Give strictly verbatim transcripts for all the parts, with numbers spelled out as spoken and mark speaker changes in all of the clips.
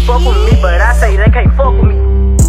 Speaker 1: fuck with me, but I say they can't fuck with me.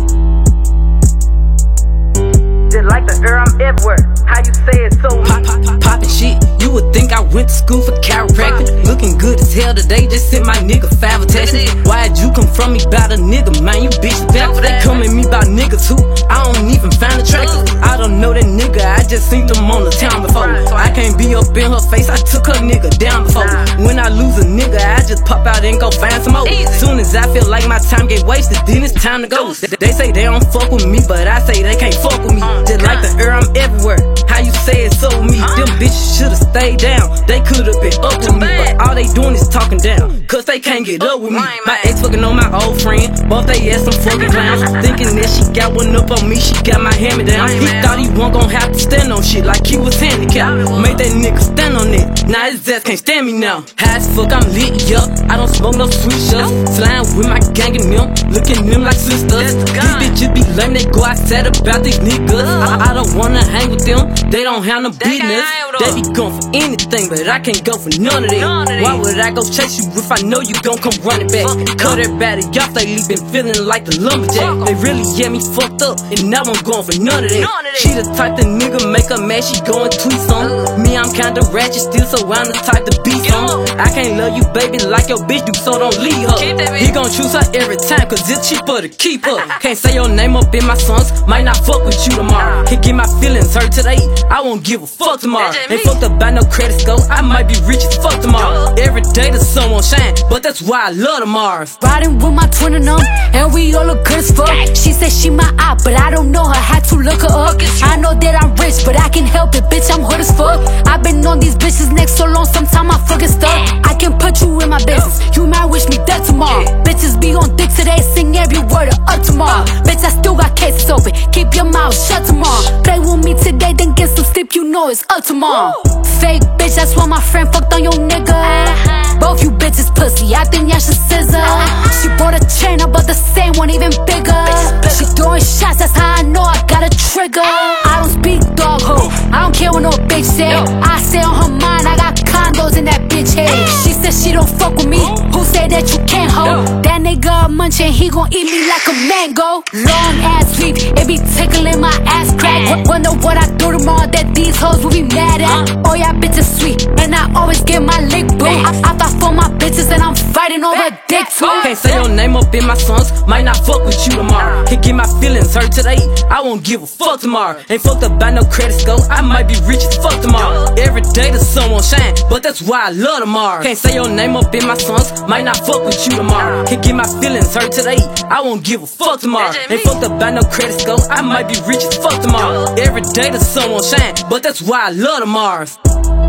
Speaker 1: Just like the air, I'm everywhere. How you say it so
Speaker 2: Pop, pop, pop, poppin' shit. You would think I went to school for chiropractic. Looking good as hell today, just sent my nigga five attachments. Why'd you come from me about a nigga, man? You bitch back. They come at me about niggas who I don't even find attractive. I don't know that nigga, I just seen them on the town before. I can't be up in her face, I took her nigga down before. When I lose a nigga, I just pop out and go find some more. Soon as I feel like my time get wasted, then it's time to go. They say they don't fuck with me, but I say they can't fuck with me. Just like the air, I'm everywhere. How you say it so me? Them bitches should've stayed down. They could've been up with me, but all they doing is talking down, cause they can't get up with me. My ex fucking on my old friend, both they ass some fucking clowns. Thinking that she got one up on me, she got my hand me down. He thought he wasn't gon' have to stand on shit like he was handicapped. Made that nigga stand on it, now his ass can't stand me now. High as fuck, I'm lit, yup. I don't smoke no sweet shots. Slime with my gang and them, looking them like sisters. These bitches be lame, they go outside about these niggas. I, I don't wanna hang with them, they don't have no business. They be going for anything, but I can't go for none of that. Why would I go chase you if I know you gon' come running back? Cut everybody off lately, been feeling like the lumberjack. They really get me fucked up, and now I'm going for none of that. She the type that nigga make her mad, she go and tweet some. Me, I'm kinda ratchet still, so I'm the type to be some. I can't love you, baby, like your bitch do, so don't leave her. He gon' choose her every time, cause it's cheaper to keep her. Can't say your name up in my songs, might not fuck with you tomorrow. Can't get my feelings hurt today, I won't give a fuck tomorrow. Ain't fucked up by no credit score, I might be rich as fuck tomorrow. Every day the sun won't shine, but that's why I love the Mars.
Speaker 3: Riding with my twin and them, and we all look good as fuck. She said she my eye, but I don't know her, had to look her up. I know that I'm rich, but I can help it, bitch, I'm hood as fuck. I've been on these bitches' necks so long, sometime I fucking stuck. I can put you in my business, you might wish me dead tomorrow. Bitches be on dick today, sing every word of up tomorrow. Bitch, I still got cases open, keep your mouth shut tomorrow. Play with me today, then get some sleep, you know it's up tomorrow. Fake bitch, that's why my friend fucked on your nigga. Both you bitches pussy, I think y'all should scissor. She bought a chain, I bought the same one, even bigger. She throwing shots, that's how I know I got a trigger. I don't speak dog ho, I don't care what no bitch say. I say on her mind, I got condos in that bitch head. She said she don't fuck with me, who say that you can't hold? That nigga a munchin', he gon' eat me like a mango. Long ass sweep, it be tickling my ass crack. Wonder what I do tomorrow that these hoes will be mad at. Oh yeah, bitches sweet, and I always get my lick boo. I, I thought for my bitches and I'm fighting over dick too.
Speaker 2: Can't say your name up in my songs, might not fuck with you tomorrow. Can't get my feelings hurt today, I won't give a fuck tomorrow. Ain't fucked up by no credit score, I might be rich as fuck tomorrow. Every day the sun won't shine, but that's why I love the Mars. Can't say your name up in my songs, might not fuck with you tomorrow. Can't get my feelings hurt today, I won't give a fuck tomorrow. Ain't fucked up by no credit score, I might be rich as fuck tomorrow. Every day the sun won't shine, but that's why I love the Mars.